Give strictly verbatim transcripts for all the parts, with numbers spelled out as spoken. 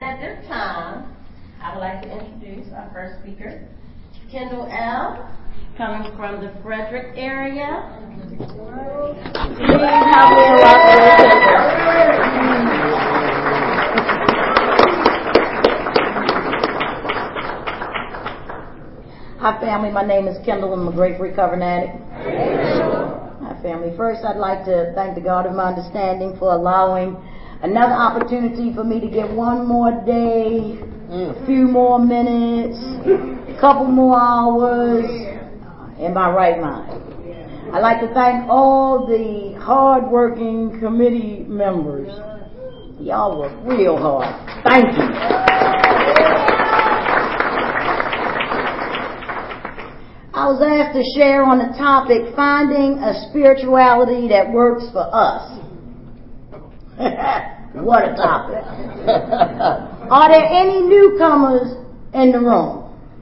At this time, I would like to introduce our first speaker, Kendall L., coming from the Frederick area. Hi family, my name is Kendall. I'm a great recovering addict. Hi family. First, I'd like to thank the God of my understanding for allowing another opportunity for me to get one more day, a few more minutes, a couple more hours in my right mind. I'd like to thank all the hard-working committee members. Y'all work real hard. Thank you. I was asked to share on the topic, finding a spirituality that works for us. What a topic. Are there any newcomers in the room?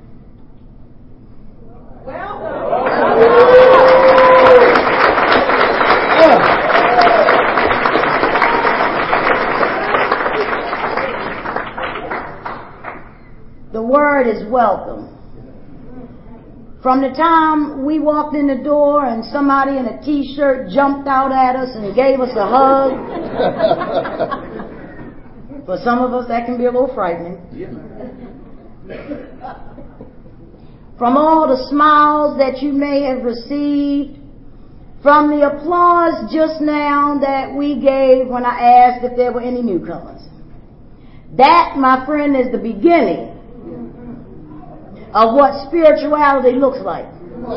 The word is welcome. From the time we walked in the door and somebody in a t-shirt jumped out at us and gave us a hug. For some of us that can be a little frightening. From all the smiles that you may have received. From the applause just now that we gave when I asked if there were any newcomers. That, my friend, is the beginning of what spirituality looks like.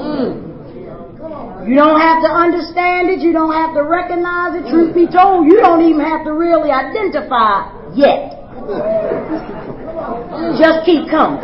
You don't have to understand it. You don't have to recognize it. Truth be told, you don't even have to really identify yet. Just keep coming.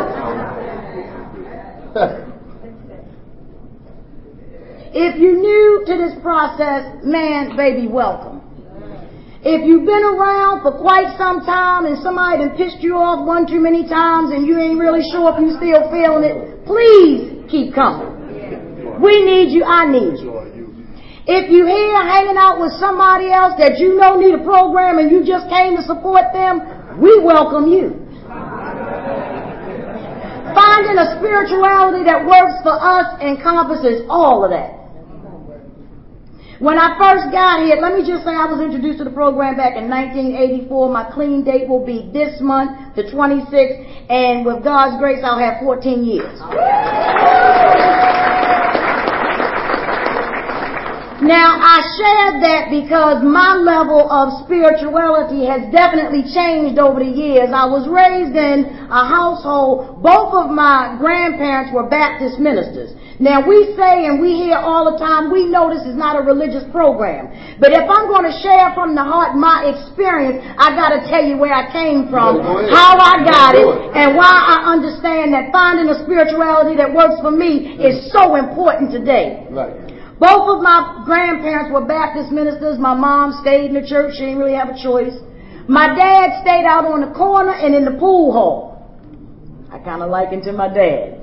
If you're new to this process, man, baby, welcome. If you've been around for quite some time and somebody done pissed you off one too many times and you ain't really sure if you still feeling it, please keep coming. We need you. I need you. If you're here hanging out with somebody else that you know need a program and you just came to support them, we welcome you. Finding a spirituality that works for us encompasses all of that. When I first got here, let me just say I was introduced to the program back in nineteen eighty-four. My clean date will be this month, the twenty-sixth, and with God's grace, I'll have fourteen years. Now, I shared that because my level of spirituality has definitely changed over the years. I was raised in a household, both of my grandparents were Baptist ministers. Now, we say and we hear all the time, we know this is not a religious program. But if I'm going to share from the heart my experience, I got to tell you where I came from, how I got it, and why I understand that finding a spirituality that works for me is so important today. Right. Both of my grandparents were Baptist ministers. My mom stayed in the church. She didn't really have a choice. My dad stayed out on the corner and in the pool hall. I kind of liken to my dad.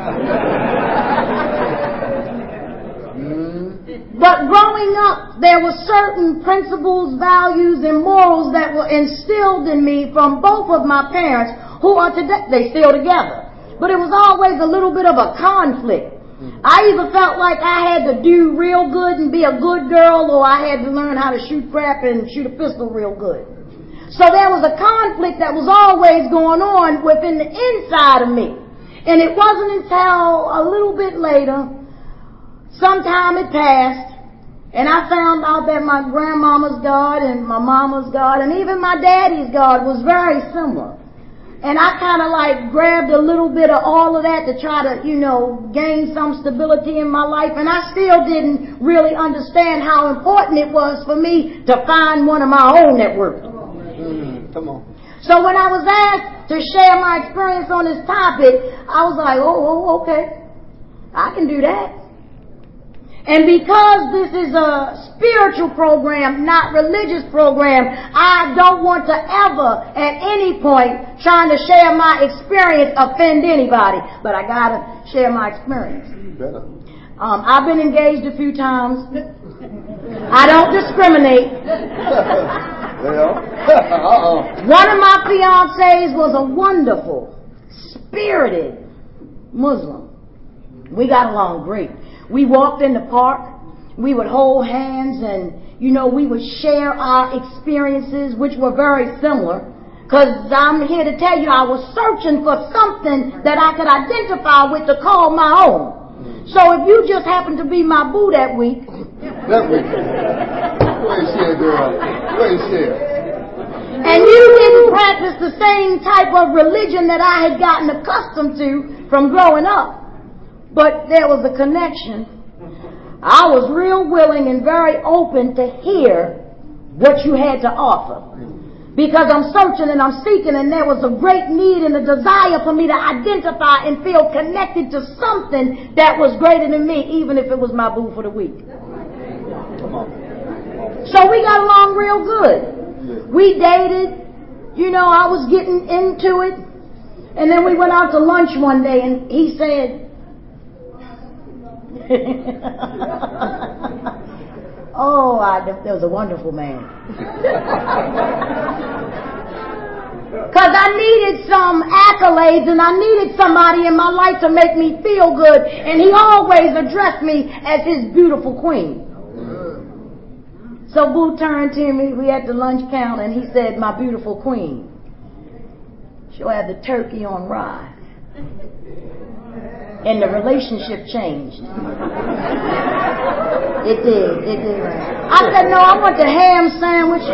But growing up, there were certain principles, values, and morals that were instilled in me from both of my parents, who are today, they still together. But it was always a little bit of a conflict. I either felt like I had to do real good and be a good girl, or I had to learn how to shoot crap and shoot a pistol real good. So there was a conflict that was always going on within the inside of me. And it wasn't until a little bit later, sometime it passed, and I found out that my grandmama's God and my mama's God and even my daddy's God was very similar. And I kind of like grabbed a little bit of all of that to try to, you know, gain some stability in my life. And I still didn't really understand how important it was for me to find one of my own that worked. Mm, come on. So when I was asked to share my experience on this topic, I was like, oh, oh, okay. I can do that. And because this is a spiritual program, not religious program, I don't want to ever, at any point, trying to share my experience, offend anybody. But I gotta share my experience. Better. Um, I've been engaged a few times. I don't discriminate. Uh-oh. One of my fiancés was a wonderful, spirited Muslim. We got along great. We walked in the park. We would hold hands and, you know, we would share our experiences, which were very similar. Because I'm here to tell you, I was searching for something that I could identify with to call my own. So if you just happen to be my boo that week. That week. Go ahead, share, girl. Go ahead, share. And you didn't practice the same type of religion that I had gotten accustomed to from growing up. But there was a connection. I was real willing and very open to hear what you had to offer. Because I'm searching and I'm seeking, and there was a great need and a desire for me to identify and feel connected to something that was greater than me, even if it was my boo for the week. So we got along real good. We dated. You know, I was getting into it. And then we went out to lunch one day, and he said, oh, I, that was a wonderful man. Because I needed some accolades and I needed somebody in my life to make me feel good. And he always addressed me as his beautiful queen. So Boo turned to me, we had the lunch counter, and he said, my beautiful queen, she'll have the turkey on rye. And the relationship changed. It did, it did. I said, no, I want the ham sandwich.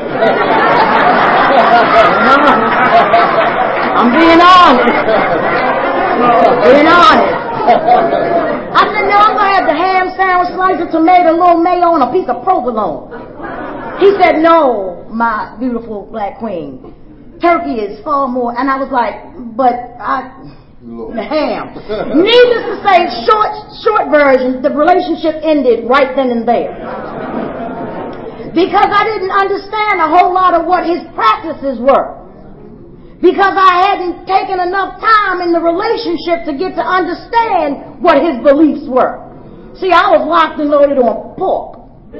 No. I'm being honest. Being honest. I said, no, I'm going to have the ham sandwich, slice of tomato, a little mayo, and a piece of provolone. He said, no, my beautiful black queen. Turkey is far more. And I was like, but I... The ham. Needless to say, short, short version, the relationship ended right then and there. Because I didn't understand a whole lot of what his practices were. Because I hadn't taken enough time in the relationship to get to understand what his beliefs were. See, I was locked and loaded on pork.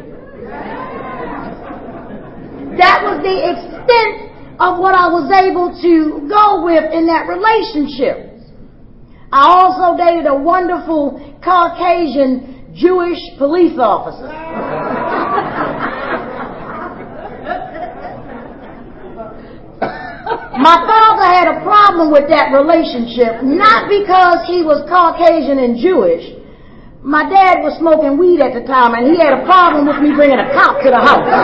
That was the extent of what I was able to go with in that relationship. I also dated a wonderful Caucasian Jewish police officer. My father had a problem with that relationship, not because he was Caucasian and Jewish. My dad was smoking weed at the time, and he had a problem with me bringing a cop to the house.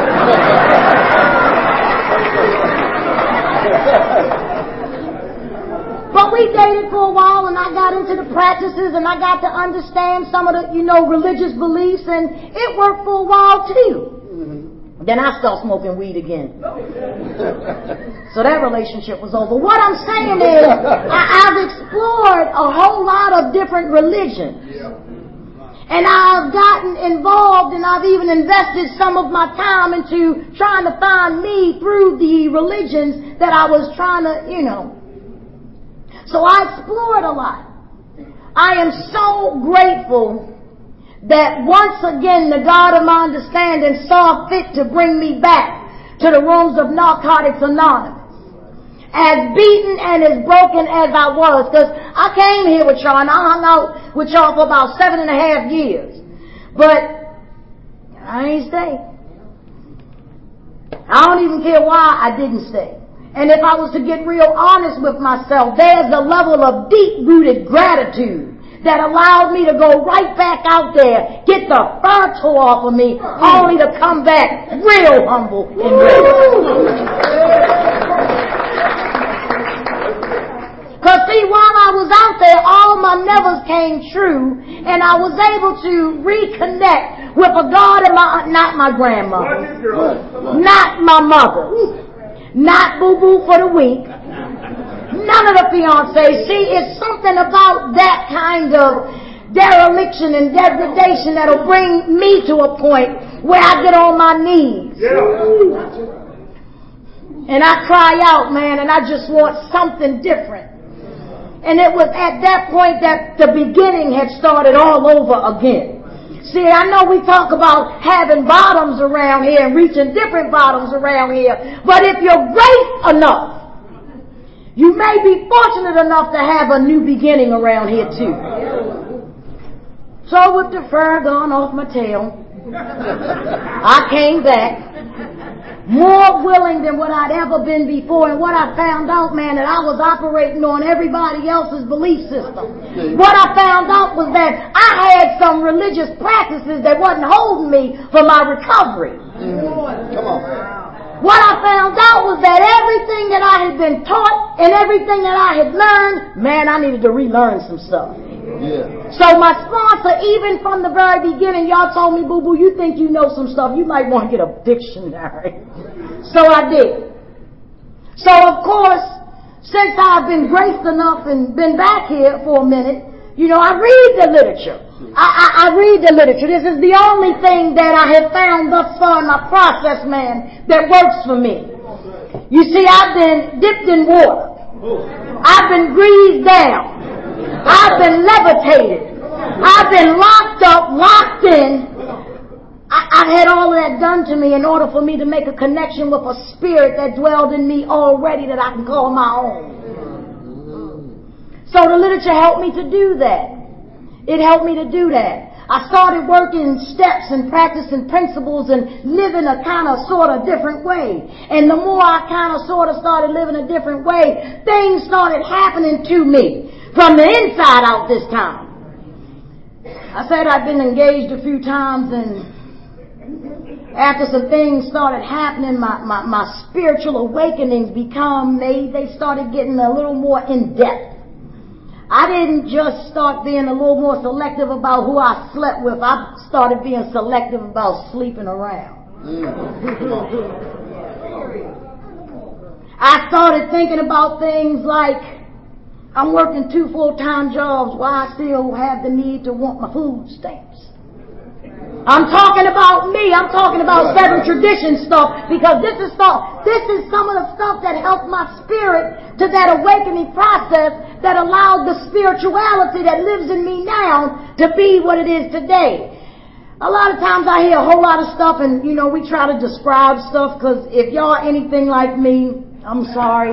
But we dated for a while, and I got into the practices, and I got to understand some of the, you know, religious beliefs, and it worked for a while too. Mm-hmm. Then I started smoking weed again. So that relationship was over. What I'm saying is, I, I've explored a whole lot of different religions. Yeah. And I've gotten involved, and I've even invested some of my time into trying to find me through the religions that I was trying to, you know. So I explored a lot. I am so grateful that once again the God of my understanding saw fit to bring me back to the rooms of Narcotics Anonymous. As beaten and as broken as I was, because I came here with y'all and I hung out with y'all for about seven and a half years. But I ain't stay. I don't even care why I didn't stay. And if I was to get real honest with myself, there's a level of deep-rooted gratitude that allowed me to go right back out there, get the fur tore off of me, only to come back real humble and ready. Because see, while I was out there, all my nevers came true, and I was able to reconnect with a God of my, not my grandmother, not my mother, not boo-boo for the week, none of the fiancés. See, it's something about that kind of dereliction and degradation that'll bring me to a point where I get on my knees. Yeah. And I cry out, man, and I just want something different. And it was at that point that the beginning had started all over again. See, I know we talk about having bottoms around here and reaching different bottoms around here, but if you're great enough, you may be fortunate enough to have a new beginning around here too. So with the fur gone off my tail, I came back more willing than what I'd ever been before. And what I found out, man, that I was operating on everybody else's belief system. What I found out was that I had some religious practices that wasn't holding me for my recovery. Mm-hmm. Come on. What I found out was that everything that I had been taught and everything that I had learned, man, I needed to relearn some stuff. Yeah. So my sponsor, even from the very beginning, y'all told me, boo boo, you think you know some stuff. You might want to get a dictionary. So I did. So of course, since I've been graced enough and been back here for a minute, you know, I read the literature. I, I, I read the literature. This is the only thing that I have found thus far in my process, man, that works for me. You see, I've been dipped in water. I've been greased down. I've been levitated. I've been locked up, locked in. I, I've had all of that done to me in order for me to make a connection with a spirit that dwelled in me already that I can call my own. So the literature helped me to do that. It helped me to do that. I started working steps and practicing principles and living a kind of sort of different way. And the more I kind of sort of started living a different way, things started happening to me from the inside out this time. I said I'd been engaged a few times, and after some things started happening, my, my, my spiritual awakenings become, they, they started getting a little more in depth. I didn't just start being a little more selective about who I slept with. I started being selective about sleeping around. I started thinking about things like, I'm working two full-time jobs while I still have the need to want my food stamps. I'm talking about me. I'm talking about seven tradition stuff, because this is stuff, this is some of the stuff that helped my spirit to that awakening process that allowed the spirituality that lives in me now to be what it is today. A lot of times I hear a whole lot of stuff, and you know, we try to describe stuff, because if y'all are anything like me, I'm sorry.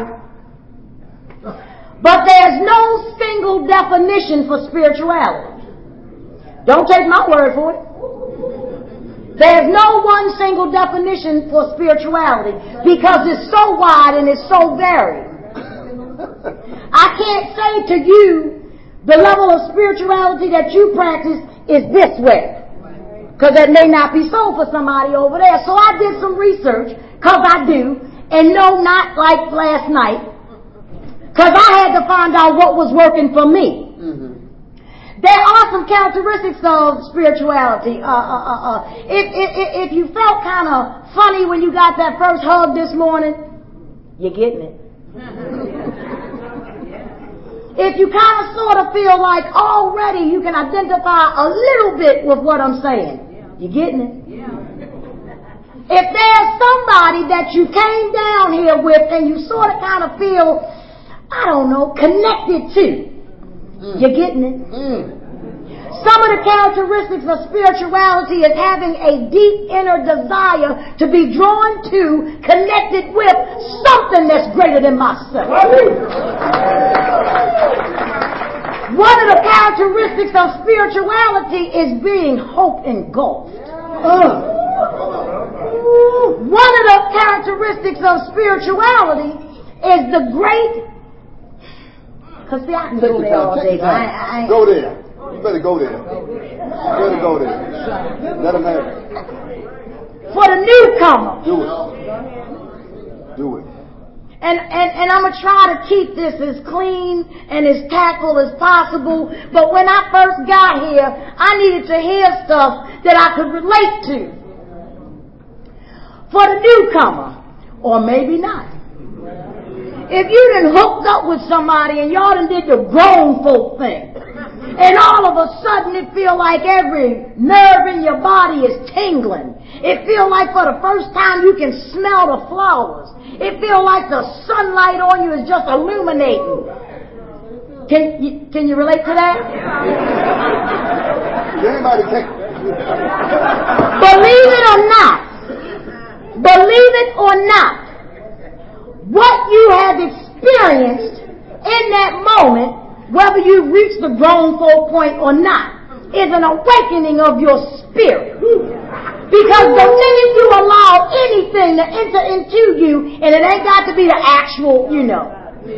But there's no single definition for spirituality. Don't take my word for it. There's no one single definition for spirituality, because it's so wide and it's so varied. I can't say to you the level of spirituality that you practice is this way, because that may not be so for somebody over there. So I did some research, because I do, and no, not like last night, because I had to find out what was working for me. Mm-hmm. There are some characteristics of spirituality. Uh, uh, uh, uh. If, if, if you felt kind of funny when you got that first hug this morning, you're getting it. If you kind of sort of feel like already you can identify a little bit with what I'm saying, you're getting it. If there's somebody that you came down here with and you sort of kind of feel, I don't know, connected to, Mm. you're getting it. Mm. Some of the characteristics of spirituality is having a deep inner desire to be drawn to, connected with something that's greater than myself. One of the characteristics of spirituality is being hope engulfed. Uh. One of the characteristics of spirituality is the great. Because see, I can Take go there time. all Take day. time. I, I, go there. You better go there. You better go there. Let them have it. For the newcomer. Do it. Do it. And, and, and I'm going to try to keep this as clean and as tactful as possible. But when I first got here, I needed to hear stuff that I could relate to. For the newcomer. Or maybe not. If you done hooked up with somebody and y'all done did the grown folk thing, and all of a sudden it feel like every nerve in your body is tingling. It feel like for the first time you can smell the flowers. It feel like the sunlight on you is just illuminating. Can you, can you relate to that? Anybody take Believe it or not, believe it or not, what you have experienced in that moment, whether you reach the grown folk point or not, is an awakening of your spirit. Because the minute you allow anything to enter into you, and it ain't got to be the actual, you know.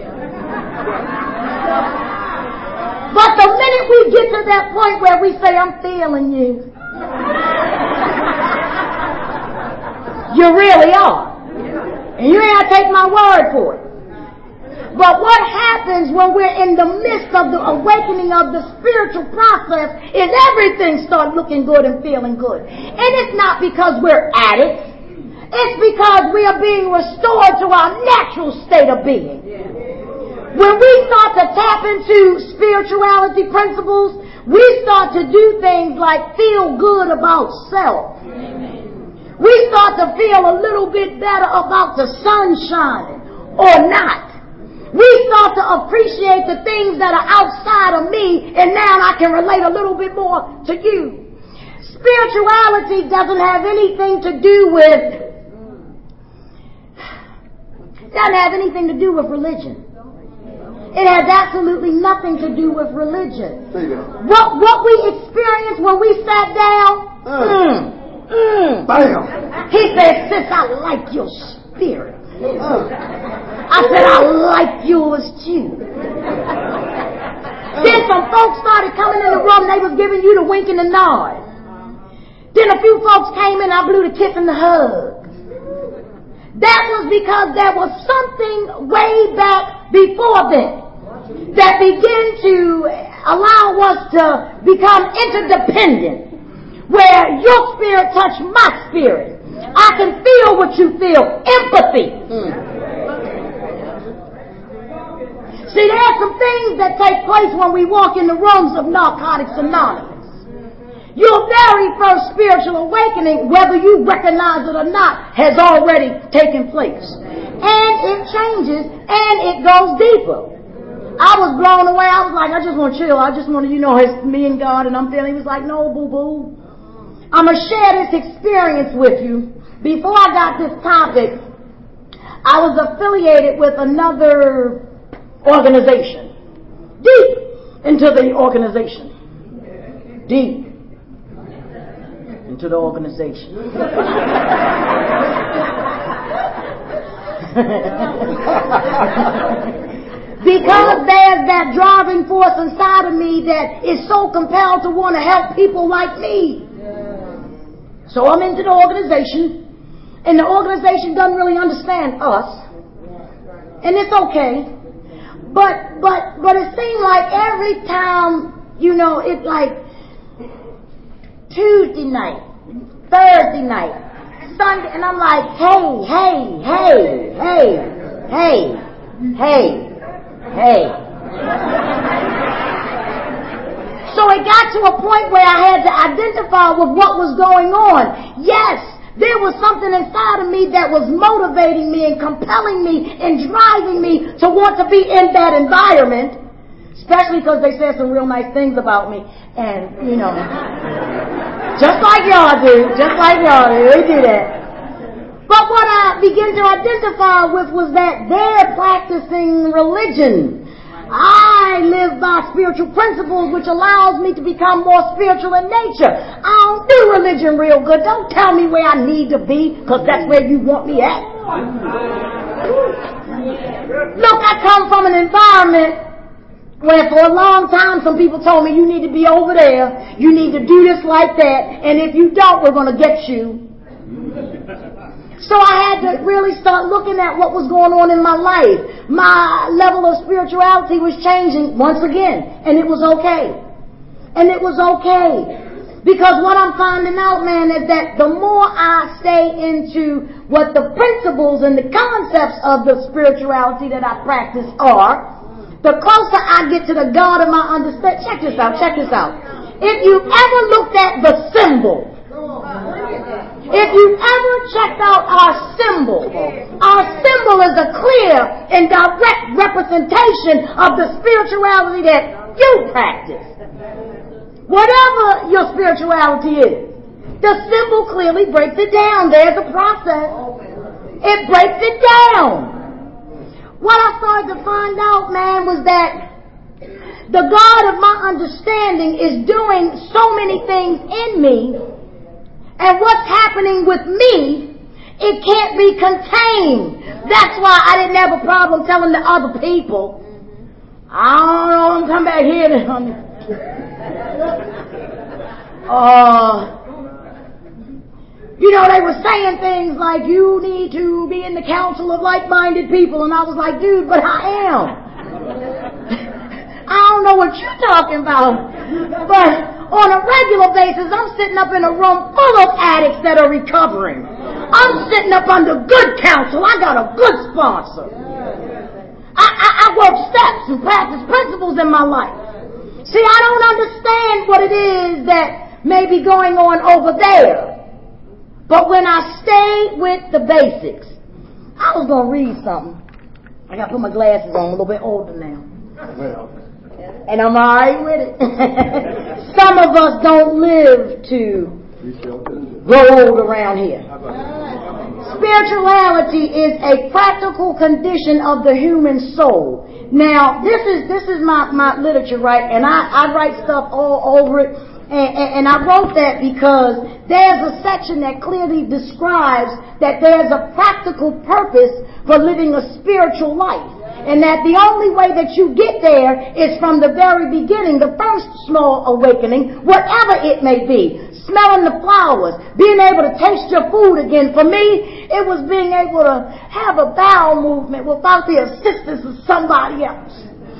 But the minute we get to that point where we say, I'm feeling you, you really are. And you ain't got to take my word for it. But what happens when we're in the midst of the awakening of the spiritual process is everything starts looking good and feeling good. And it's not because we're addicts. It's because we are being restored to our natural state of being. When we start to tap into spirituality principles, we start to do things like feel good about self. We start to feel a little bit better about the sun shining or not. We start to appreciate the things that are outside of me, and now I can relate a little bit more to you. Spirituality doesn't have anything to do with doesn't have anything to do with religion. It has absolutely nothing to do with religion. What what we experienced when we sat down, mm, mm, Bam. He said, sis, I like your spirit. I said, I like yours too. Then some folks started coming in the room, they was giving you the wink and the nod. Then a few folks came in, I blew the kiss and the hug. That was because there was something way back before then that began to allow us to become interdependent, where your spirit touched my spirit. I can feel what you feel. Empathy. Mm. See, there are some things that take place when we walk in the rooms of Narcotics Anonymous. Your very first spiritual awakening, whether you recognize it or not, has already taken place. And it changes and it goes deeper. I was blown away. I was like, I just want to chill. I just want to, you know, it's me and God, and I'm feeling. He was like, no, boo-boo. I'm going to share this experience with you. Before I got this topic, I was affiliated with another organization. Deep into the organization. Deep into the organization. Because there's that driving force inside of me that is so compelled to want to help people like me. So I'm into the organization, and the organization doesn't really understand us, and it's okay. But but but it seemed like every time, you know, it's like Tuesday night, Thursday night, Sunday, and I'm like, hey, hey, hey, hey, hey, hey, hey. So it got to a point where I had to identify with what was going on. Yes, there was something inside of me that was motivating me and compelling me and driving me to want to be in that environment, especially because they said some real nice things about me. And, you know, just like y'all do, just like y'all do, they do that. But what I began to identify with was that they're practicing religion. I live by spiritual principles, which allows me to become more spiritual in nature. I don't do religion real good. Don't tell me where I need to be, because that's where you want me at. Look, I come from an environment where for a long time some people told me, you need to be over there, you need to do this like that, and if you don't, we're going to get you. So I had to really start looking at what was going on in my life. My level of spirituality was changing once again, and it was okay. And it was okay. Because what I'm finding out, man, is that the more I stay into what the principles and the concepts of the spirituality that I practice are, the closer I get to the God of my understanding. Check this out, check this out. If you ever looked at the symbol, if you ever checked out our symbol, our symbol is a clear and direct representation of the spirituality that you practice. whatever your spirituality is. The symbol clearly breaks it down. There's a process. It breaks it down. What I started to find out, man, was that the God of my understanding is doing so many things in me, and what's happening with me, it can't be contained. That's why I didn't have a problem telling the other people, I don't know, I'm come back here. Uh, you know, they were saying things like, you need to be in the council of like-minded people. And I was like, dude, but I am. I don't know what you're talking about. But on a regular basis, I'm sitting up in a room full of addicts that are recovering. I'm sitting up under good counsel. I got a good sponsor. I, I, I work steps and practice principles in my life. See, I don't understand what it is that may be going on over there. But when I stay with the basics, I was going to read something. I got to put my glasses on. I'm a little bit older now. Well. And I'm all right with it. Some of us don't live to grow old around here. Spirituality is a practical condition of the human soul. Now, this is this is my, my literature, right? And I, I write stuff all over it. And, and, and I wrote that because there's a section that clearly describes that there's a practical purpose for living a spiritual life. And that the only way that you get there is from the very beginning, the first small awakening, whatever it may be. Smelling the flowers, being able to taste your food again. For me, it was being able to have a bowel movement without the assistance of somebody else.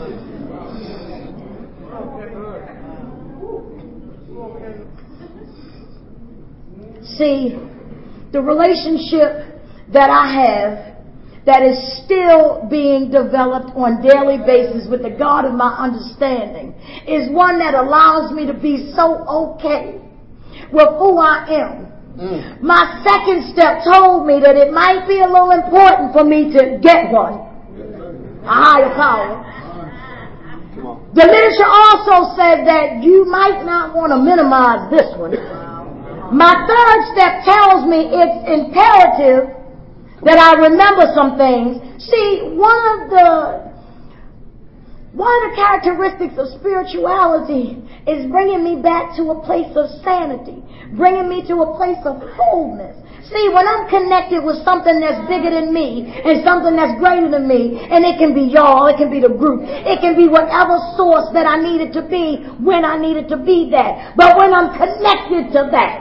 See, the relationship that I have that is still being developed on a daily basis with the God of my understanding is one that allows me to be so okay with who I am. Mm. My second step told me that it might be a little important for me to get one, a higher power. The literature also said that you might not want to minimize this one. My third step tells me it's imperative that I remember some things. See, one of the one of the characteristics of spirituality is bringing me back to a place of sanity, bringing me to a place of wholeness. See, when I'm connected with something that's bigger than me and something that's greater than me, and it can be y'all, it can be the group, it can be whatever source that I need it to be when I need it to be that. But when I'm connected to that,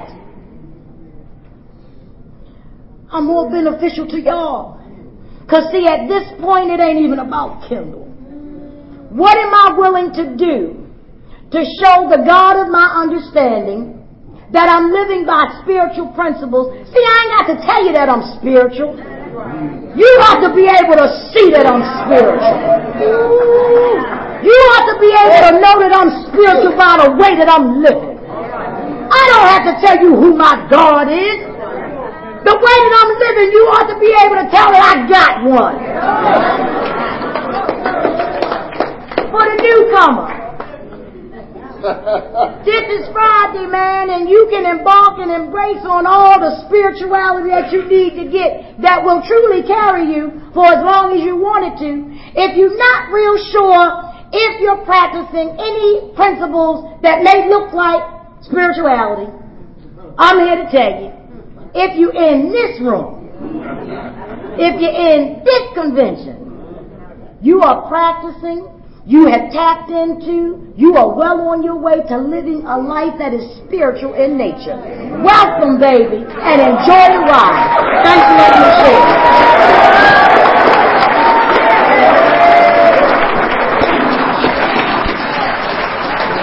I'm more beneficial to y'all. Because see, at this point, it ain't even about Kendall. What am I willing to do to show the God of my understanding that I'm living by spiritual principles? See, I ain't got to tell you that I'm spiritual. You have to be able to see that I'm spiritual. You have to be able to know that I'm spiritual by the way that I'm living. I don't have to tell you who my God is. The way that I'm living, you ought to be able to tell that I got one. For the newcomer, this is Friday, man, and you can embark and embrace on all the spirituality that you need to get that will truly carry you for as long as you want it to. If you're not real sure if you're practicing any principles that may look like spirituality, I'm here to tell you. If you're in this room, if you're in this convention, you are practicing, you have tapped into, you are well on your way to living a life that is spiritual in nature. Welcome, baby, and enjoy the ride. Thanks for letting me share.